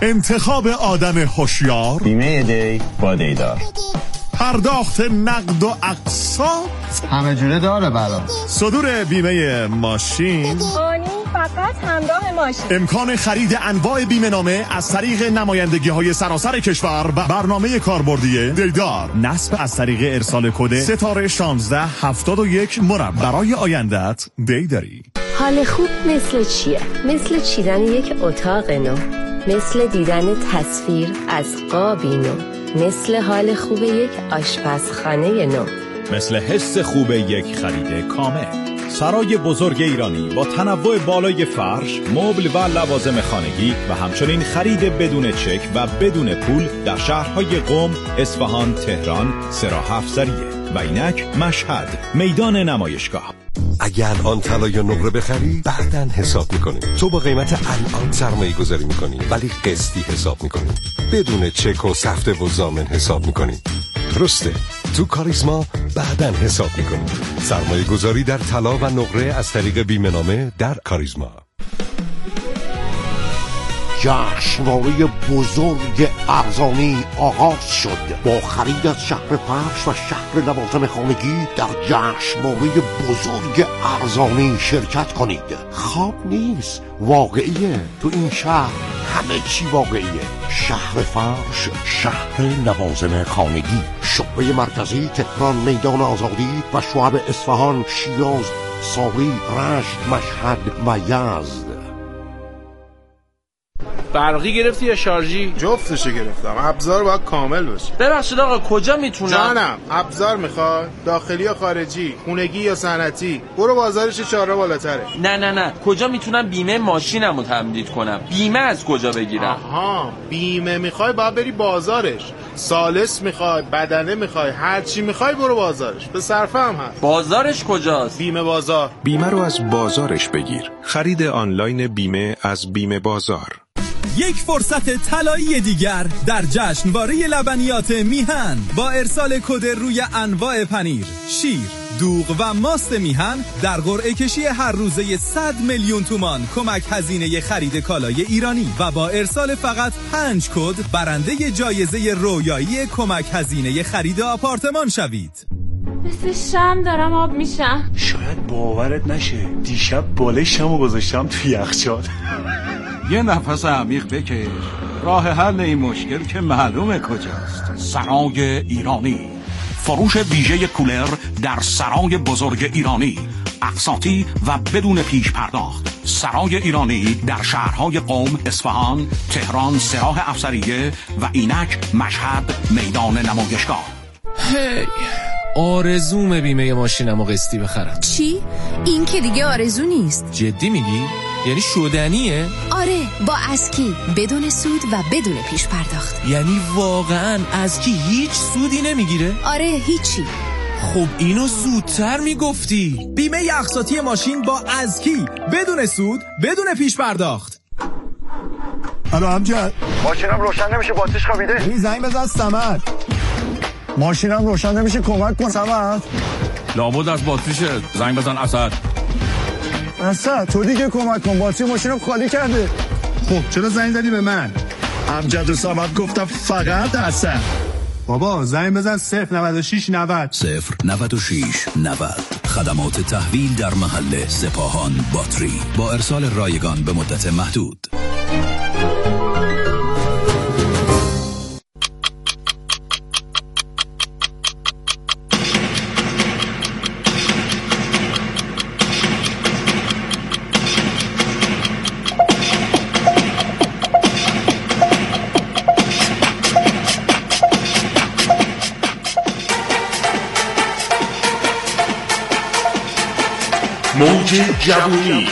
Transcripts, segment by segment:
انتخاب آدم هوشیار، بیمه دی با دیدار، پرداخت نقد و اقساط، همه جوره داره برام. صدور بیمه ماشین، آنی فقط همراه ماشین، امکان خرید انواع بیمه نامه از طریق نمایندگی‌های سراسر کشور و برنامه کاربردی دیدار، نصب از طریق ارسال کد ستاره 1671 مربع. برای آیندت دیداری. حال خوب مثل چیه؟ مثل چیدن یک اتاق نو، مثل دیدن تصویر از قابی نو، مثل حال خوب یک آشپزخانه نو، مثل حس خوب یک خرید کامل. سرای بزرگ ایرانی با تنوع بالای فرش، مبل و لوازم خانگی و همچنین خرید بدون چک و بدون پول در شهرهای قم، اصفهان، تهران، سراح افزاریه و اینک مشهد، میدان نمایشگاه. اگر آن طلا یا نقره بخری بعدن حساب میکنیم. تو با قیمت الان سرمایه گذاری میکنی ولی قسطی حساب میکنی، بدون چک و سفته و ضامن حساب میکنی. درسته، تو کاریزما بعدن حساب میکنی. سرمایه گذاری در طلا و نقره از طریق بیمه نامه در کاریزما. جشنواره بزرگ ارزانی آغاز شد. با خرید از شهر فرش و شهر لوازم خانگی در جشنواره بزرگ ارزانی شرکت کنید. خواب نیست، واقعیه. تو این شهر همه چی واقعیه. شهر فرش، شهر لوازم خانگی، شعبه مرکزی تهران، میدان آزادی و شعب اصفهان، شیراز، ساری، رشت، مشهد و یزد. برقی گرفتی یا شارژی؟ جفتشو گرفتم. ابزار باید کامل باشه. ببخشید آقا کجا میتونم؟ جانم، ابزار میخوای؟ داخلی یا خارجی؟ خونگی یا صنعتی؟ برو بازارش 4 بالاتره. نه کجا میتونم بیمه ماشینمو تمدید کنم؟ بیمه از کجا بگیرم؟ آها، بیمه میخوای باید بری بازارش. سالس میخوای، بدنه میخوای، هر چی میخوای برو بازارش. به صرفه هم هست. بازارش کجاست؟ بیمه بازار. بیمه رو از بازارش بگیر. خرید آنلاین بیمه از بیمه بازار. یک فرصت طلایی دیگر در جشنواره لبنیات میهن با ارسال کد روی انواع پنیر، شیر، دوغ و ماست میهن در قرعه کشی هر روزه 100 میلیون تومان کمک هزینه خرید کالای ایرانی و با ارسال فقط 5 کد برنده جایزه رویایی کمک هزینه خرید آپارتمان شوید. مثل شم دارم آب میشم. شاید باورت نشه دیشب بالشمو گذاشتم تو یخچال. یه نفس عمیق بکش، راه حل این مشکل که معلومه کجاست. سرای ایرانی، فروش ویژه کولر در سرای بزرگ ایرانی، اقساطی و بدون پیش پرداخت. سرای ایرانی در شهرهای قم، اصفهان، تهران، سراح افزاریه و اینک مشهد، میدان نمایشگاه. هی آرزوم بیمه ماشینمو قسطی بخرم. چی؟ این که دیگه آرزو نیست. جدی میگی؟ یعنی شدنیه؟ آره، با اسکی، بدون سود و بدون پیش پرداخت. یعنی واقعا اسکی هیچ سودی نمیگیره؟ آره، هیچی. خب اینو زودتر میگفتی. بیمه اقساطی ماشین با اسکی، بدون سود، بدون پیش پرداخت. الو امجد، ماشینم روشن نمیشه، باتریش خوابیده. زنگ بزن صمد. ماشینم روشن نمیشه، کمک کن صمد. لابد از باتریشه، زنگ بزن اسد. اسد تو دیگه کمک کن، باتری ماشینم خالی کرده. خب چرا زنگ زدی به من؟ امجد و صمد گفتم فقط اسد. بابا زنگ بزن 096 90 096 90. خدمات تحویل در محل سپاهان باتری با ارسال رایگان به مدت محدود. موج جوونی.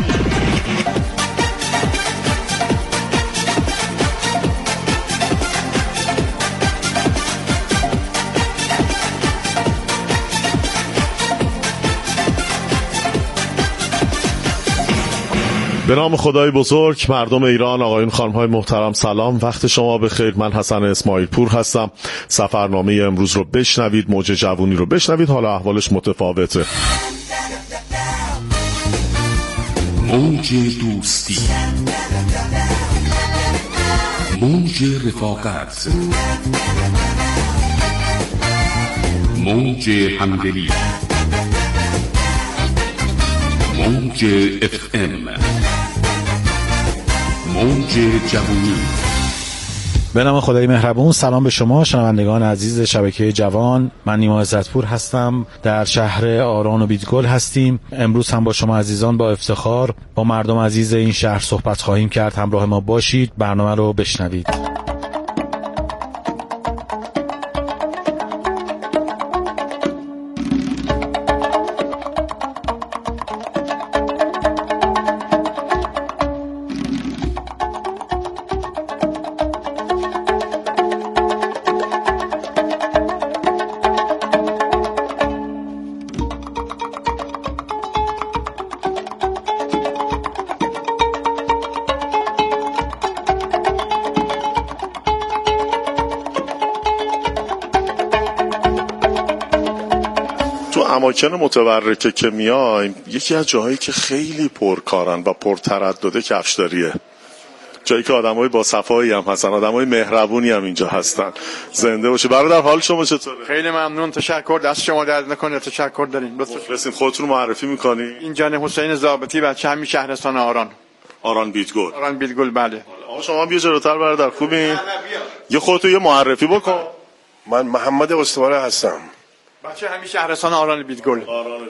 به نام خدای بزرگ، مردم ایران، آقایون خانم‌های محترم، سلام، وقت شما بخیر. من حسن اسماعیل پور هستم. سفرنامه امروز رو بشنوید، موج جوونی رو بشنوید، حالا احوالش متفاوته. موج دوستی. موج رفاقت، موج همدلی، موج FM، موج جوانی. به نام خدای مهربون. سلام به شما شنوندگان عزیز شبکه جوان. من نیما عزتپور هستم، در شهر آران و بیدگل هستیم. امروز هم با شما عزیزان با افتخار با مردم عزیز این شهر صحبت خواهیم کرد. همراه ما باشید، برنامه رو بشنوید. اماکن متبرکه که میایم، یکی از جاهایی که خیلی پرکارن و پرتردده کفشداریه. جایی که آدمای با صفایی هم هستن، آدمای مهربونی هم اینجا هستن. زنده باشه. برادر حال شما چطوره؟ خیلی ممنون، تشکر. دست شما درد نکنه. تشکر دارین. بفرستین. خودتون رو معرفی میکنی؟ این جان حسین ضابطی، بچه همین شهرستان آران بیدگل. آران بیدگل، بله. آقا شما بیا جلوتر برادر، خوبین؟ یه خودتو یه معرفی بکن. من محمد استواره هستم، بچه همین شهرستان آران بیدگل.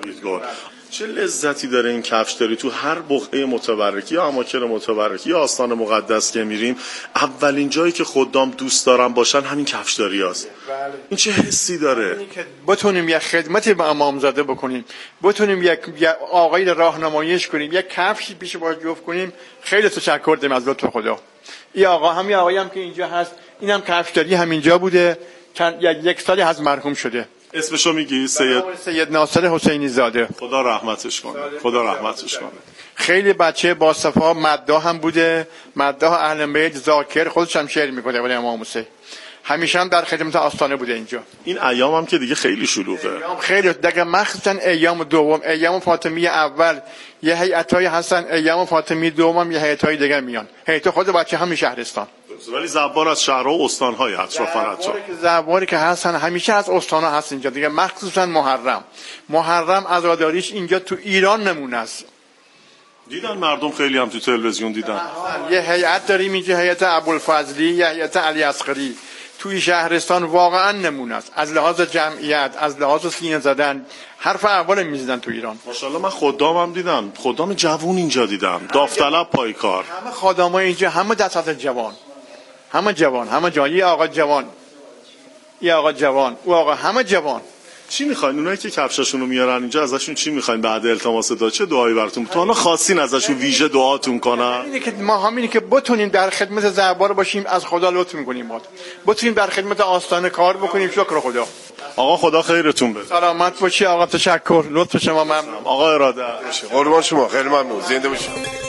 چه لذتی داره این کفشداری. تو هر بقعه متبرکی یا اماکن متبرکی یا آستان مقدس که میریم، اولین جایی که خدام دوست دارن باشن همین کفشداری هست. بله. این چه حسی داره؟ اینی که بتونیم یک خدمتی به امامزاده بکنیم، بتونیم یک آقایی راهنماییش کنیم، یک کفشی پیش باش جفت کنیم. خیلی تشکر داریم از لطف خدا. این آقا همین آقایی هم که اینجا هست، اینم کفشداری همینجا بوده، یک سالی از مرحوم شده. اسمشو میگی؟ سید ناصر حسینی زاده. خدا رحمتش کنه. خدا رحمتش کنه. خیلی بچه با صفا، مداح هم بوده، مداح اهل بیت، ذاکر، خودش هم شعر میکنه ولی امام حسین همیشه هم در خدمت آستانه بوده اینجا. این ایام هم که دیگه خیلی شلوغه. ایام خیلی دیگه، مخصوصا ایام دوم، ایام فاطمی اول یه هیئتای هستن، ایام فاطمی دوم یه هیئتای دیگه میان. هیئت خود بچه همین شهرستان، ولی زبان از شهرها و استان‌های اطرافاً زبانی که هستن همیشه از استان‌ها هست اینجا دیگه. مخصوصا محرم عزاداریش اینجا تو ایران نمونه است. دیدن مردم خیلی هم تو تلویزیون دیدن. یه هیئت داریم اینجا، هیئت ابوالفضلی، یه هیئت علی اصغری. توی شهرستان واقعا نمونه است از لحاظ جمعیت، از لحاظ سینه زدن، حرف اول میزدن تو ایران. ماشاءالله. من خدامم دیدم، خدام جوون اینجا دیدم، داوطلب پایکار. همه خدامای اینجا همه دستات جوان، همه جوان. یه آقا جوان، یه آقا جوان، او آقا، همه جوان. چی میخواین اونایی که کفشاشونو میارن اینجا، ازشون چی میخواین بعد التماس دعا؟ چه دعایی براتون تو حالا خواستین ازشون ویژه دعاتون کنن؟ اینه که ما همینه که بتونیم در خدمت زعبار باشیم، از خدا لطف میکنیم، بتونیم در خدمت آستانه کار بکنیم. شکر خدا. آقا خدا خیرتون بده. سلامت باشی آقا. تشکر، لطف شما. ممنون آقا. اراده قربان شما. خیلی ممنون. زنده باشید.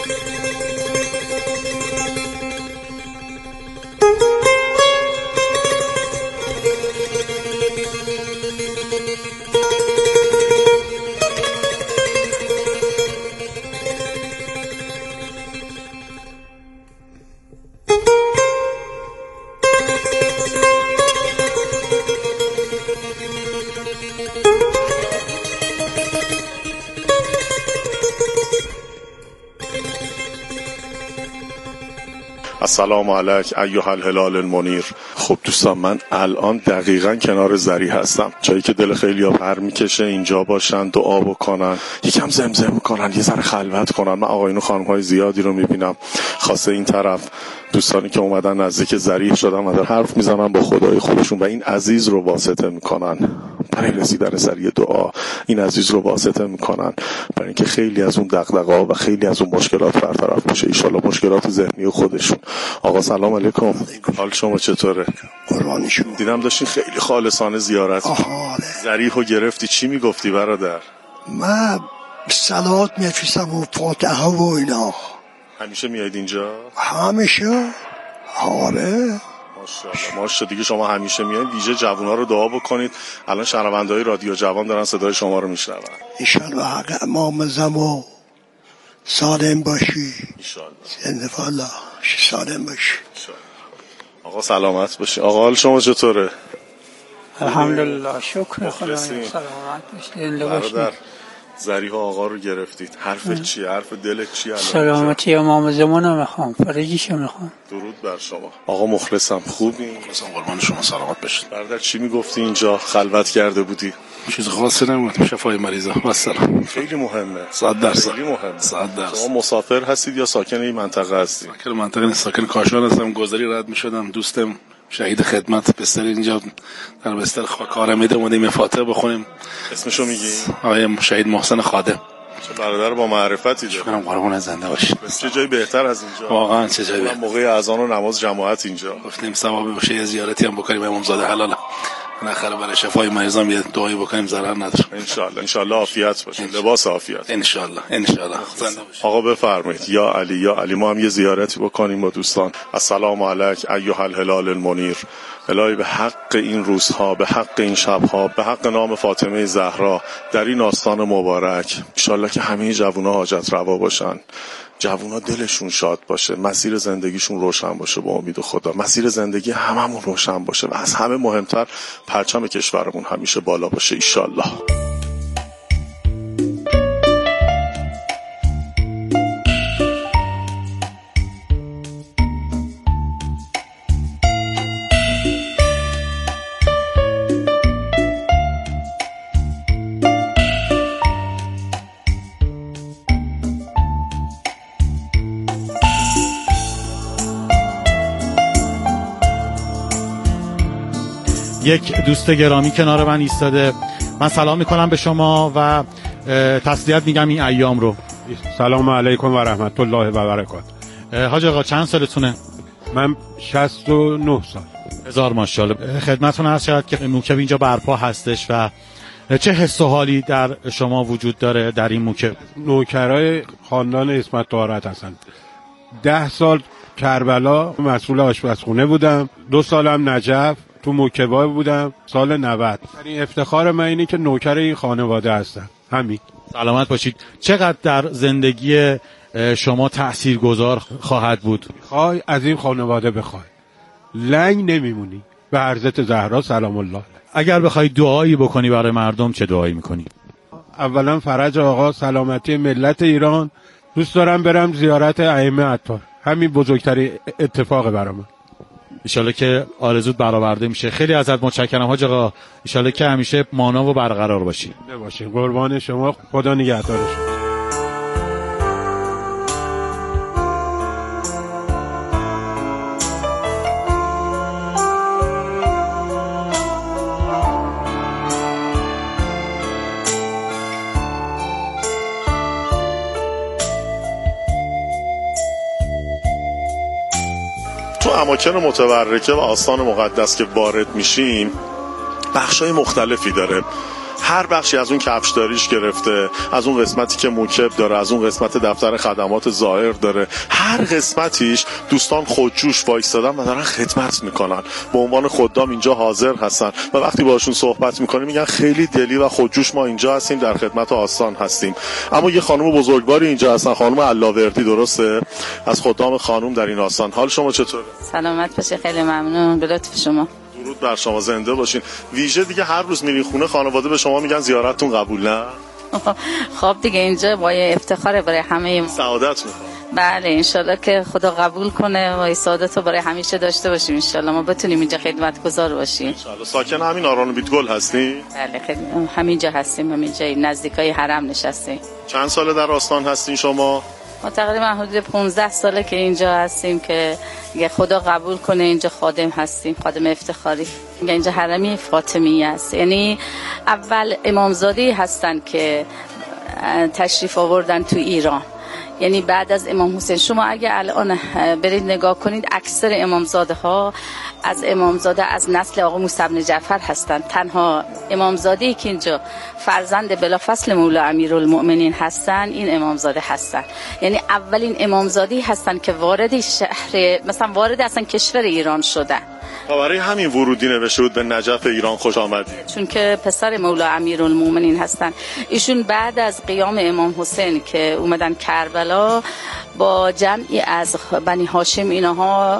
السلام علیک ایها الهلال المنیر. خب دوستان، من الان دقیقاً کنار زری هستم، جایی که دل خیلی‌ها پر میکشه اینجا باشن، دعا بکنن، یکم زمزم کنن، یه ذره خلوت کنن. من آقایون و خانم‌های زیادی رو میبینم خاصه این طرف، دوستانی که اومدن نزدیک ذریح شدن و در حرف میزنن با خدای خودشون و این عزیز رو واسطه میکنن برای رسیدن سر دعا. این عزیز رو واسطه میکنن برای اینکه خیلی از اون دغدغه‌ها و خیلی از اون مشکلات برطرف بشه، ان شاءالله مشکلات ذهنی خودشون. آقا سلام علیکم. حال شما چطوره؟ قربانی شما. دیدم داشتین خیلی خالصانه زیارت ذریحو گرفتی، چی میگفتی برادر؟ من صلوات میفرستم و فاتحه و اینا. همیشه میاید اینجا؟ همیشه. آره ماشاءالله دیگه. شما همیشه میایید. ویژه جوونا رو دعا بکنید. الان شنونده‌های رادیو جوان دارن صدای شما رو میشنون. ان شاءالله حق امام زمان سالم باشی. ان شاءالله. زنده الله سالم باشی. آقا سلامت باشی. آقا حال شما چطوره؟ الحمدلله، شکر خدا. سلامت باشید. ظریف آقا رو گرفتید. حرف چیه؟ حرف دلت چیه؟ سلامتی امام زمان میخوام، فرجیشو میخوام. درود بر شما. آقا مخلصم. خوبی؟ مخلصم قربان شما، سلامت باشید. برادر چی میگفتی اینجا؟ خلوت کرده بودی؟ چیز خاصی نمیگفتم، شفای مریضا و سلام. خیلی مهمه. 100%. خیلی مهمه. 100%. شما مسافر هستید یا ساکن این منطقه هستید؟ ساکن منطقه نیست، ساکن کاشان هستم. گذری رد میشدم، دوستم شهید خدمت بستر اینجا در بستر کارم میده، اومدیم فاتحه بخونیم. اسمشو میگی؟ آقای شهید محسن خادم. چه برادر با معرفتی داره. شکرم، قربون زنده باشی. چه جای بهتر از اینجا؟ واقعا چه جای بهتر. موقع اذان و نماز جماعت اینجا. گفتیم ثوابی باشه، یه زیارتی هم بکنیم امامزاده حلاله. بالاخره برای شفای مریضام یه دعایی بکنیم، ضرر نداره. ان شاء الله عافیت باشه. لباس عافیت. ان شاء الله زنده باشید. آقا بفرمایید. یا علی ما هم یه زیارتی بکنیم با دوستان. السلام علیک ایها الهلال المنیر. الهی به حق این روزها، به حق این شبها، به حق نام فاطمه زهرا در این آستان مبارک، ان شاء الله که همه جوونا حاجت روا باشن، جوونا دلشون شاد باشه، مسیر زندگیشون روشن باشه با امید خدا، مسیر زندگی هممون روشن باشه و از همه مهمتر پرچم کشورمون همیشه بالا باشه ان شاء الله. یک دوست گرامی کنار من ایستاده. من سلام میکنم به شما و تسلیت میگم این ایام رو. سلام علیکم و رحمت الله و برکاته. حاج آقا چند سالتونه؟ من 69 سال. هزار ماشاءالله. خدمتتون عرض شد که موکب اینجا برپا هستش و چه حس و حالی در شما وجود داره در این موکب؟ نوکرای خاندان اسمت طاهرت هستند. 10 سال کربلا مسئول آشپزخونه بودم، 2 سالم نجف تو موکبای بودم، سال 90. این افتخار من اینه که نوکر این خانواده هستم. همین. سلامت باشید. چقدر در زندگی شما تاثیرگذار خواهد بود؟ خواهی از این خانواده بخوای لنگ نمیمونی. به عرضت زهرا سلام الله. اگر بخوای دعایی بکنی برای مردم چه دعایی میکنی؟ اولا فرج آقا، سلامتی ملت ایران. دوست دارم برم زیارت ائمه عطار. همین بزرگترین اتفاق برام. انشالله که آرزوت برآورده میشه. خیلی ازت متشکرم حاج آقا. انشالله که همیشه مانا و برقرار باشی. باشین. قربان شما. خدا نگهدار شما. تو اماکن متبرکه و آستان مقدس که وارد میشیم بخشای مختلفی داره. هر بخشی از اون کفشداریش گرفته، از اون قسمتی که موکب داره، از اون قسمت دفتر خدمات ظاهر داره، هر قسمتیش دوستان خودجوش وایستادن و دارن خدمت میکنن. به عنوان خدام اینجا حاضر هستن و وقتی باشون صحبت میکنیم میگن خیلی دلی و خودجوش ما اینجا هستیم، در خدمت آستان هستیم. اما یه خانم بزرگواری اینجا هستن، خانم علاوردی، درسته؟ از خدام خانم در این آستان. حال شما چطوره؟ سلامت باشه. خیلی ممنون به لطف شما. درود بر شما. زنده باشین. ویژه دیگه هر روز میرین خونه خانواده به شما میگن زیارتتون قبول نه؟ خب دیگه اینجا با افتخاره برای همه ما. سعادت میخوام. بله انشالله که خدا قبول کنه و سعادت رو برای همیشه داشته باشیم. انشالله ما بتونیم اینجا خدمتگزار باشیم. انشالله. ساکن همین آران و بیتگل هستی؟ بله همینجا هستیم، همینجا نزدیکای حرم نشستیم. چند ساله در آستان هستین شما؟ ما تقریبا حدود 15 ساله که اینجا هستیم که خدا قبول کنه اینجا خادم هستیم، خادم افتخاری. اینجا حرمی فاطمی است، یعنی اول امامزاده هستن که تشریف آوردن تو ایران، یعنی بعد از امام حسین. شما اگه الان برید نگاه کنید اکثر امامزاده ها از نسل آقا موسی بن جعفر هستند. تنها امامزاده‌ای که اینجا فرزند بلافصل مولا امیرالمؤمنین هستن این امامزاده هستن. یعنی اولین امامزاده‌ای هستن که وارد شهر مثلا وارد اصلا کشور ایران شدن. برای همین ورودی نوشته بود به نجف ایران خوش آمدید، چون که پسر مولا امیرالمؤمنین هستن. ایشون بعد از قیام امام حسین که اومدن کربلا با جمعی از بنی هاشم اینها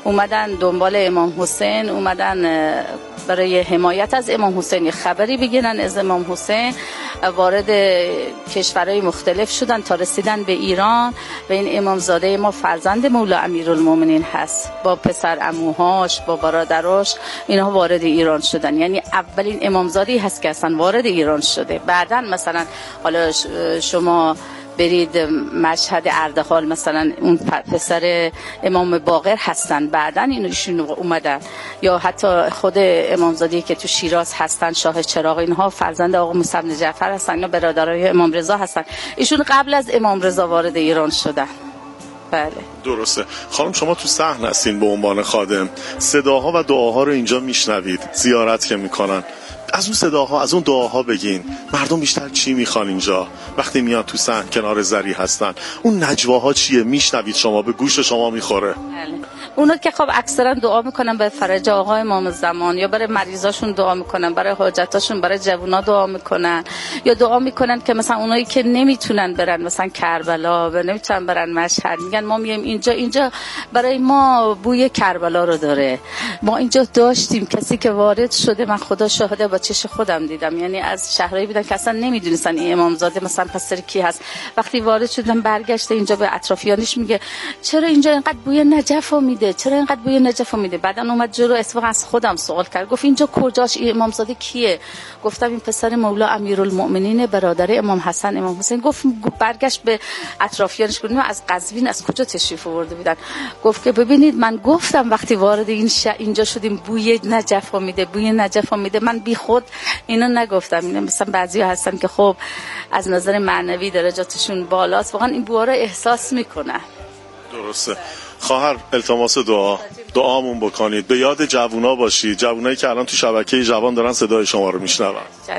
اومدن دنبال امام حسین، اومدن برای حمایت از امام حسین یه خبری بگیرن از امام حسین، وارد کشورهای مختلف شدن تا رسیدن به ایران و این امامزاده ما فرزند مولا امیرالمومنین هست، با پسر عموهاش با برادراش اینها وارد ایران شدن. یعنی اولین امامزاده‌ای هست که اصلا وارد ایران شده. بعدن مثلا حالا شما برید مشهد اردخال، مثلا اون پسر امام باقر هستن، بعدن ایشون اومدن، یا حتی خود امامزاده‌ای که تو شیراز هستن، شاه چراغ، اینها فرزند آقا موسی بن جعفر هستن، اینا برادرای امام رضا هستن. ایشون قبل از امام رضا وارد ایران شدن. بله درسته. خانم شما تو صحن هستین به عنوان خادم، صداها و دعاها رو اینجا میشنوید، زیارت که میکنن، از اون صداها از اون دعاها بگین مردم بیشتر چی میخوان اینجا وقتی میان تو صحن کنار زری هستن؟ اون نجواها چیه میشنوید شما، به گوش شما میخوره؟ اونا که خب اکثرا دعا میکنن به فرج آقا امام زمان، یا برای مریضاشون دعا میکنن، برای حاجتاشون، برای جوونا دعا میکنن، یا دعا میکنن که مثلا اونایی که نمیتونن برن مثلا کربلا و نمیتونن برن مشهد، میگن ما میایم اینجا برای ما بوی کربلا رو داره. ما اینجا داشتیم کسی که وارد شده، من خدا شاهده با چش خودم دیدم، یعنی از شهرایی بودن که اصلا نمیدونستن این امامزاده مثلا پسر کی هست. وقتی وارد شدن برگشته اینجا به اطرافیانش میگه چرا اینجا اینقدر بوی نجف میده، چرا اینقدر بوی نجف میده. بعدن اومد جلو اتفاقا از خودم سوال کرد، گفت اینجا کجاش، این امامزاده کیه؟ گفتم این پسر مولا امیرالمومنین برادر امام حسن امام حسین. گفت برگشت به اطرافیانش گفت از قزوین از کجا تشریف آورده بودن. گفت که ببینید من گفتم وقتی وارد اینجا شدیم بوی نجف میده، بوی نجف میده. من بی خود اینو نگفتم. اینا مثلا بعضیا هستن که خب از نظر معنوی درجاتشون بالاست، واقعا این بوها رو احساس میکنن. درسته. خواهر التماس دعامون بکنید، به یاد جوونا باشید، جوونایی که الان تو شبکه جوان دارن صدای شما رو میشنون.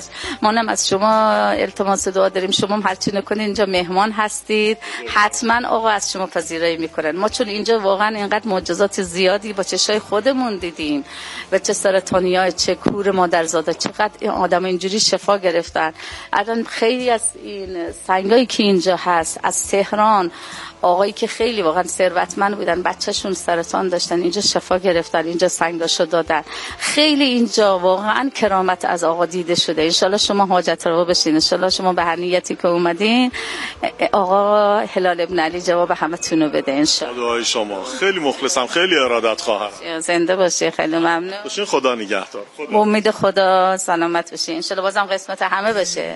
ما هم از شما التماس دعا داریم، شما هم هرچی نکنید اینجا مهمان هستید، حتما آقا از شما پذیرایی میکنن. ما چون اینجا واقعا اینقدر معجزات زیادی با چشای خودمون دیدیم و چه سرطانیای، چه کور مادرزاده، چقدر این آدم اینجوری شفا گرفتن. الان خیلی از این سنگایی که اینجا هست از تهران، آقایی که خیلی واقعا ثروتمند بودن، بچه‌شون سرطان داشتن، اینجا شفا گرفتن، اینجا سنگاشو دادن. خیلی اینجا واقعا کرامت از آقا دیده شده. ان شاءالله شما حاجت روا بشین، ان شاءالله شما به هر نیتی که اومدین آقا هلال ابن علی جواب همتون رو بده ان شاءالله. دعای شما. خیلی مخلصم، خیلی ارادت خواهرم. زنده باشی، خیلی ممنون. باشین، خدا نگهدار. امید خدا سلامت باشی، ان شاءالله بازم قسمت همه باشه.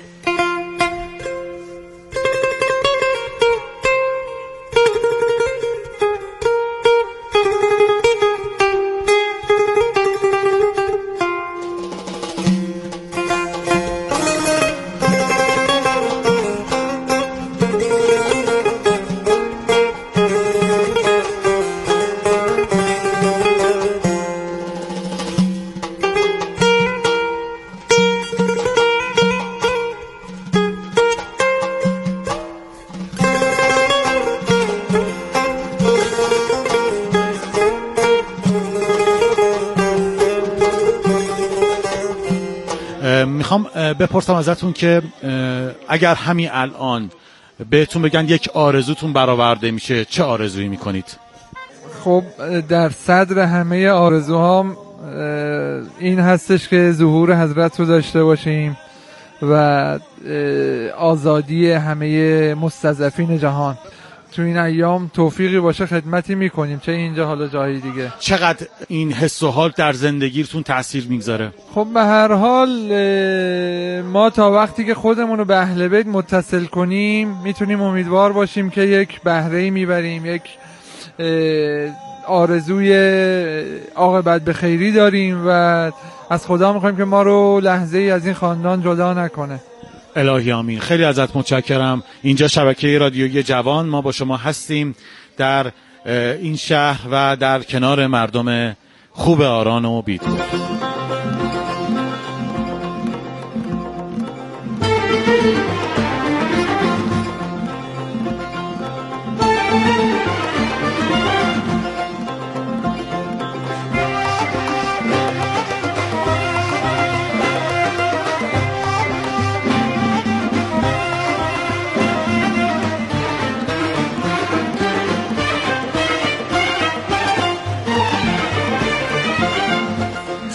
میخوام بپرسم ازتون که اگر همین الان بهتون بگن یک آرزوتون برآورده میشه، چه آرزویی میکنید؟ خب در صدر همه آرزوهام این هستش که ظهور حضرت رو داشته باشیم و آزادی همه مستضعفین جهان. تو این ایام توفیقی باشه خدمتی میکنیم، چه اینجا حالا جایی دیگه. چقدر این حس و حال در زندگیتون تأثیر میگذاره؟ خب به هر حال ما تا وقتی که خودمون رو به اهل بیت متصل کنیم میتونیم امیدوار باشیم که یک بهره‌ای میبریم، یک آرزوی عاقبت به خیری داریم و از خدا میخوایم که ما رو لحظه ای از این خاندان جدا نکنه. الهی آمین. خیلی ازت متشکرم. اینجا شبکه رادیویی جوان، ما با شما هستیم در این شهر و در کنار مردم خوب آران و بیدگل.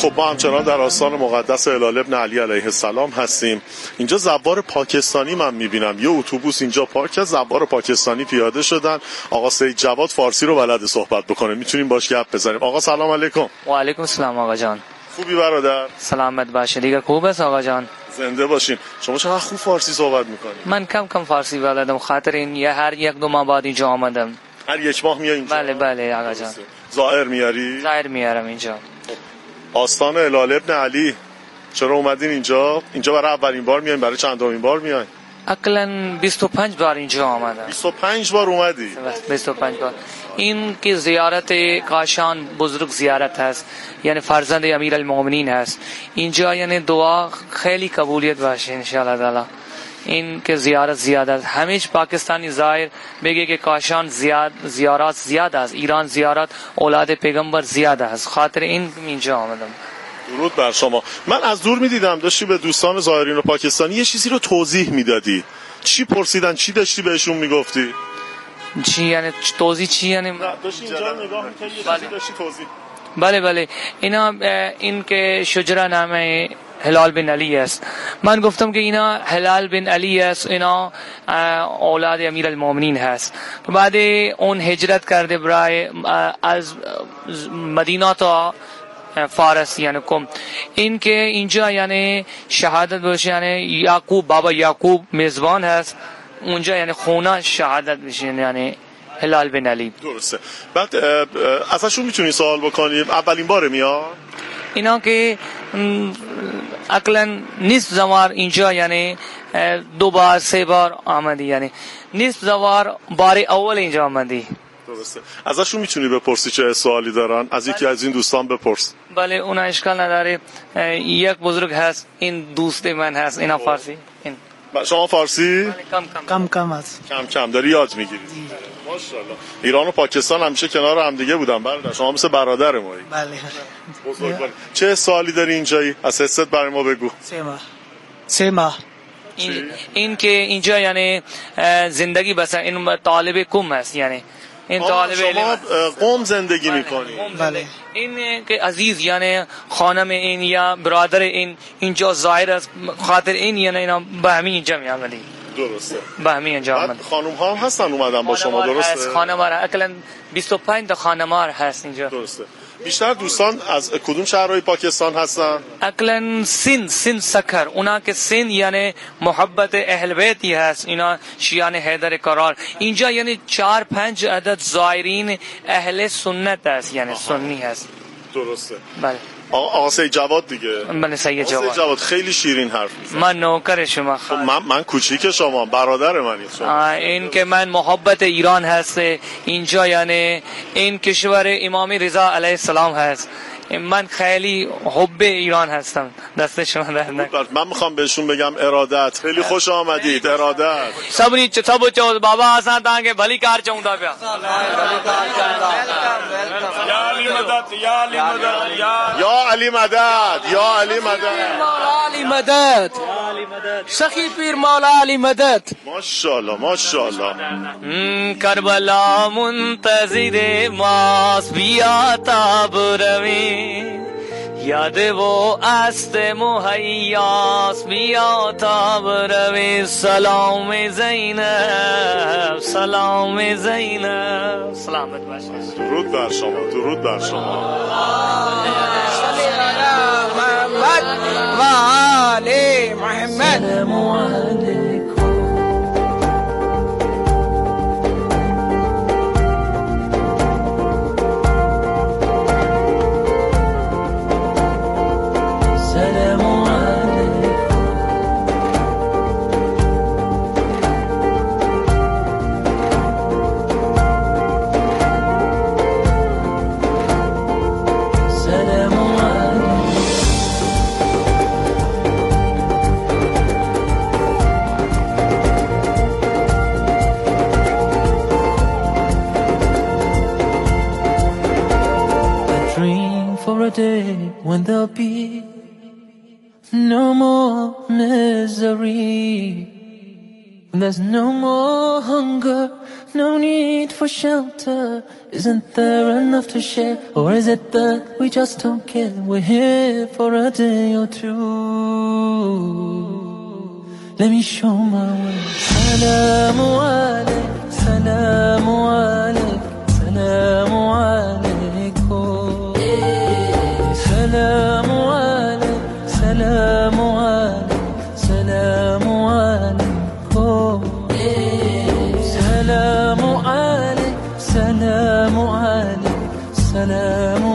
خب ما همچنان در آستان مقدس هلال ابن علی علیه السلام هستیم. اینجا زوار پاکستانی من میبینم، یه اتوبوس اینجا پارک، زوار پاکستانی پیاده شدن. آقا سید جواد فارسی رو بلد صحبت بکنه، میتونیم باش گپ بزنیم. آقا سلام علیکم. و علیکم السلام آقا جان. خوبی برادر؟ سلامت باشه دیگه. خوب است آقا جان. زنده باشین. شما چقدر خوب فارسی صحبت میکنید؟ من کم فارسی بلدم، خاطر این هر یک دو ماه بعد اینجا آمدم. هر یک ماه میای اینجا؟ بله آقا جان. زائر میاری؟ زائر میارم اینجا. آستان هلال ابن علی، چرا اومدین اینجا؟ اینجا برای اولین بار میاین؟ برای چندمین بار میاین؟ اقلاً 25 بار اینجا آمدم. 25 بار اومدی؟ 25 بار. این که زیارت کاشان بزرگ زیارت هست، یعنی فرزند امیرالمومنین هست. اینجا یعنی دعا خیلی قبولیت باشه ان شاء الله تعالی. این که زیارت زیاد است. همیشه پاکستانی زائر بگه که کاشان زیارت زیاد است، ایران زیارت اولاد پیغمبر زیاد است، خاطر این اینجا آمدم. درود بر شما. من از دور میدیدم داشتی به دوستان زائرین و پاکستانی یه چیزی رو توضیح میدادی. چی پرسیدن؟ چی داشتی بهشون میگفتی؟ چی یعنی توضیح؟ چی یعنی داشتی اینجا نگاه می‌کردی یه چیزی داشتی توضیح؟ بله اینا این که شجره نامه هلال بن علی است. من گفتم که اینا هلال بن علی است، اینا اولاد امیرالمومنین هست. بعد اون هجرت کرده برای از مدینه تا فارس یعنی کم. این که اینجا یعنی شهادت بشه، یعنی یعقوب بابا یعقوب میزبان هست اونجا، یعنی خونه شهادت بشه، یعنی هلال بن علی. درسته. بعد ازشون میتونی سوال بکنیم؟ اولین باره میاد اینا که اقلاً نصف زوار اینجا یعنی 2 بار 3 بار آمدی، یعنی نصف زوار بار اول اینجا آمدی. درسته. ازشون میتونی بپرسی چه سوالی دارن؟ از یکی از این دوستان بپرس. بله اون اشکال نداره. یک بزرگ هست، این دوست من هست، اینا فارسی. این شما فارسی؟ کم است. کم داری یاد میگیری؟ ماشاءالله. ایران و پاکستان همیشه کنار هم دیگه بودن برادر، شما مثل برادر مایی. بله. بزرگوار. چه سوالی داری اینجایی؟ از حست برای ما بگو. 3 ماه. این که اینجا یعنی زندگی بس این طالب کم است، یعنی این طالب شما قم زندگی میکنی؟ بله. این که عزیز یعنی خانم این یا برادر این اینجا ظاهر است، خاطر این یعنی اینا به همین اینجا می آمدی. درسته. به همین اینجا آمد. خانم ها هم هستن اومدن با شما؟ درسته. خانم ها اقلا 25 تا خانم ها هست اینجا. درسته. بیشتر دوستان از کدوم شهرهای پاکستان هستن؟ اقلا سند سکر، اونا که سند یعنی محبت اهل بیتی هست، اینا شیعان حیدر کرار. اینجا یعنی 4-5 عدد زائرین اهل سنت هست، یعنی سنی هست. درسته. بله. آقا سید جواد دیگه. من سید جواد خیلی شیرین حرف میزنه. من نوکر شما. خب من کوچیک شما، برادر منی شما. این که من محبت ایران هست اینجا، یعنی این کشور امام رضا علیه السلام هست. من خیلی حب ایران هستم. دست شما در نکنه. من میخوام بهشون بگم ارادت. خیلی خوش آمدید. ارادت. سبری سب چو بابا آسان تانگے بھلی کار چوندا پیا. یا علی مدد. مولا علی مدد. سخی پیر مولا علی مدد. ماشاءالله. کربلا منتظر ماست، بیا تا برویم. یاد و است مهیاست، بیا تا برویم. سلام زینب. سلامت باشید. درود بر شما. صلی علی محمد و آل محمد. There's no more hunger, no need for shelter. Isn't there enough to share? Or is it that we just don't care? We're here for a day or two. Let me show my way. Salamu alayk, salamu alayk, salamu alaykum. Salamu alayk, salamu alayk, salamu alaykum. Salamu alayk, salamu alayk, salamu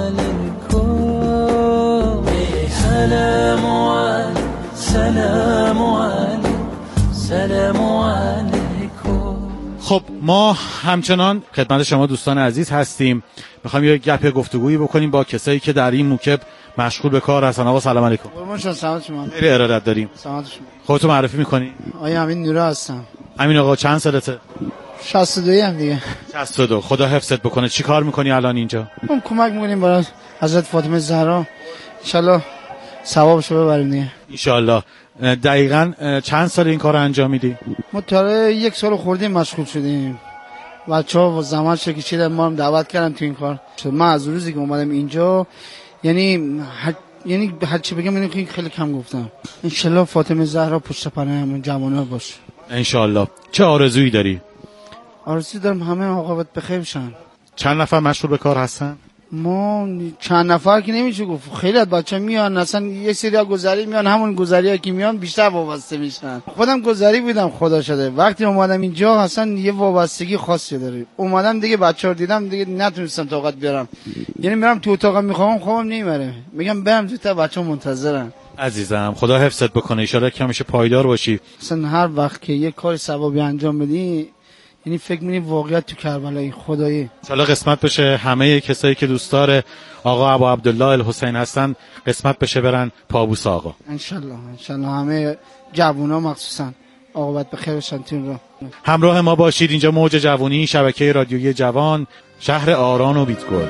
alaykum. Salamu alayk, salamu alayk, salamu alaykum. خب ما همچنان خدمت شما دوستان عزیز هستیم. میخوایم یه گپ گفتگویی بکنیم با کسایی که در این موکب مشغول به کار هستن. آقا سلام علیکم. قربان شما، سلامت شما. خیلی ارادت داریم. سلامت شما. خودتو معرفی میکنی؟ آیا امین نورا هستم. امین آقا چند سالته؟ 62 ام دیگه. 62. خدا حفظت بکنه. چی کار میکنی الان اینجا؟ ما کمک میکنیم برای حضرت فاطمه زهرا. ان شاء الله ثوابشو ببریم دیگه. ان شاء الله. دقیقاً چند سال این کارو انجام میدی؟ ما تا 1 سال خوردیم مشغول شدیم. بچه‌ها و زمان کشیدن، ما هم دعوت کردن تو این کار. من از روزی که اومدم اینجا یعنی هر چی بگم اینو خیلی کم گفتم. ان شاء الله فاطمه زهرا پشت پناه همون جوانا باشه. ان شاء الله. چه آرزویی داری؟ آرزوی دارم همه عاقبت بخیر بشن. چند نفر مشغول به کار هستن؟ ما چند نفر که نمیشه گفت، خیلی از بچه میان، اصلا یه سری گذری میان، همون گذری‌ها که میان بیشتر وابسته میشن. خودم گذری بودم خدا شده، وقتی اومدم اینجا اصلا یه وابستگی خاصی داره. اومدم دیگه بچه‌ها دیدم دیگه نتونستم طاقت بیارم، یعنی میرم تو اتاق میخوام خوابم نمیبره، میگم برم تو تا بچه‌ها منتظرن. عزیزم خدا حفظت بکنه، ان شاء الله که همیشه پایدار باشی. اصلا هر وقت که یه کار ثوابی انجام بدی یعنی فکر می‌کنی واقعیت تو کربلای خدایی. انشالله قسمت بشه همه کسایی که دوستدار آقا ابو عبدالله الحسین هستن قسمت بشه برن پابوس آقا. انشالله همه جوونا مخصوصا عاقبت بخیر بشن تو این راه. همراه ما باشید. اینجا موج جوونی، شبکه رادیویی جوان، شهر آران و بیتگل.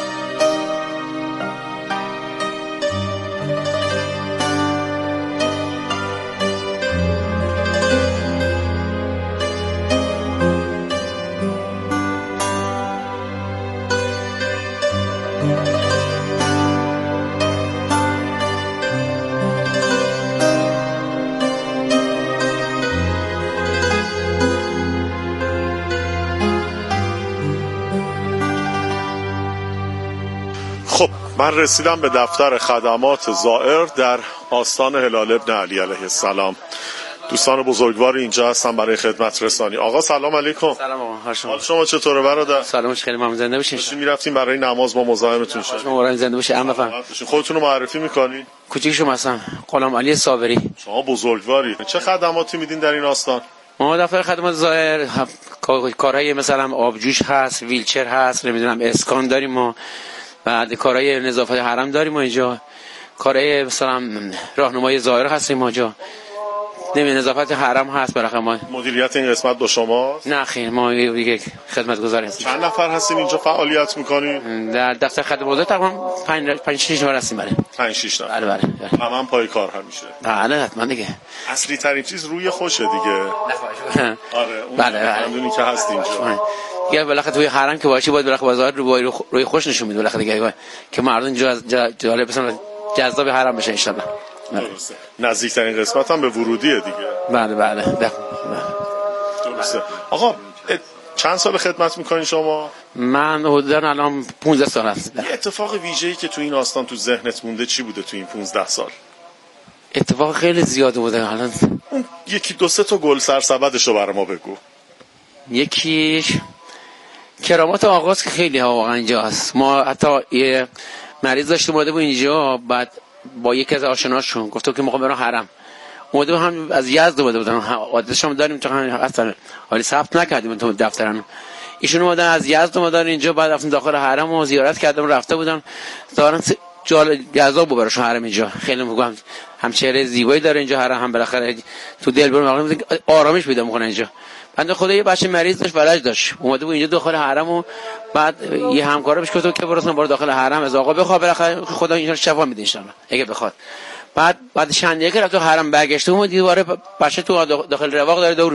خب من رسیدم به دفتر خدمات زائر در آستان هلال ابن علی علیه السلام. دوستان بزرگوار اینجا هستن برای خدمت رسانی. آقا سلام علیکم. سلام آقا، حال شما چطوره برادر؟ سلامش خیلی ممنون، زنده باشین. داشتیم میرفتیم برای نماز، ما مزاحمتون شدیم. شما برای زنده باشین. ام بفرمایید. خودتون رو معرفی میکنین؟ کوچیک شما هستم، غلام علی صابری. شما بزرگواری. چه خدماتی میدین در این آستان؟ ما دفتر خدمات زائر کارهای مثلا آبجوش هست، ویلچر هست، نمیدونم اسکان داریم ما، بعد کارهای نظافت حرم داریم ما اینجا، کارهای مثلا راهنمای زائر هستیم ما اینجا، نظافت حرم هست. برای ما مدیریت این قسمت با شماست؟ نه خیر، ما یک خدمتگزار هستیم. چند نفر هستین اینجا فعالیت میکنین؟ در دفتر خدمات تقریبا 5-6 نفر هستیم. بله 5-6 نفر. بله. همه پای کار همیشه. بله حتما دیگه. اصلی ترین چیز روی خوشه دیگه. آره اون بله ممنونی که هست اینجا. یا بالاخره توی حرم که باشی باید بالاخره بازار روی خوش نشون میده بالاخره دیگه، که مردم اینجا جالب مثلا جذاب حرم بشه ان شاء الله. درسته. نزدیکترین قسمت هم به ورودیه دیگه. بله. درسته. آقا چند سال خدمت میکنین شما؟ من حدودا الان 15 سال هست. یه اتفاق ویژه‌ای که تو این آستان تو ذهنت مونده چی بوده تو این 15 سال؟ اتفاق خیلی زیاد بوده. الان اون یکی دو سه تا گل سرسبدشو برای ما بگو. یکیش کرامات آغاز که خیلی واقعا اینجا هست. ما حتی یه مریض داشتیم اومده بود اینجا، بعد با یکی از آشناشون گفتم که میخوام برم حرم. اومده هم از یزد اومده بودن، عادتش هم داریم تا اصلا ولی ثبت نکردیم تو دفترن. ایشون اومدن از یزد اومدن اینجا، بعد رفتن داخل حرم و زیارت کردم، رفته بودن دارن جذاب بود براشون حرم اینجا. خیلی میگم هم چهره زیبایی داره اینجا حرم، هم بالاخره تو دل برام آرامش پیدا میکنه اینجا. بنده خدا یه بچه مریض داشت، فلج داشت، اومده بود اینجا داخل حرم و بعد یه همکارا بهش گفت که برو داخل حرم از آقا بخواد، بالاخره خدا اینجا شفا میده ان شاء الله اگه بخواد. بعد شنیه که رفت تو حرم برگشته، اومد دیواره بچه تو داخل رواق داره دور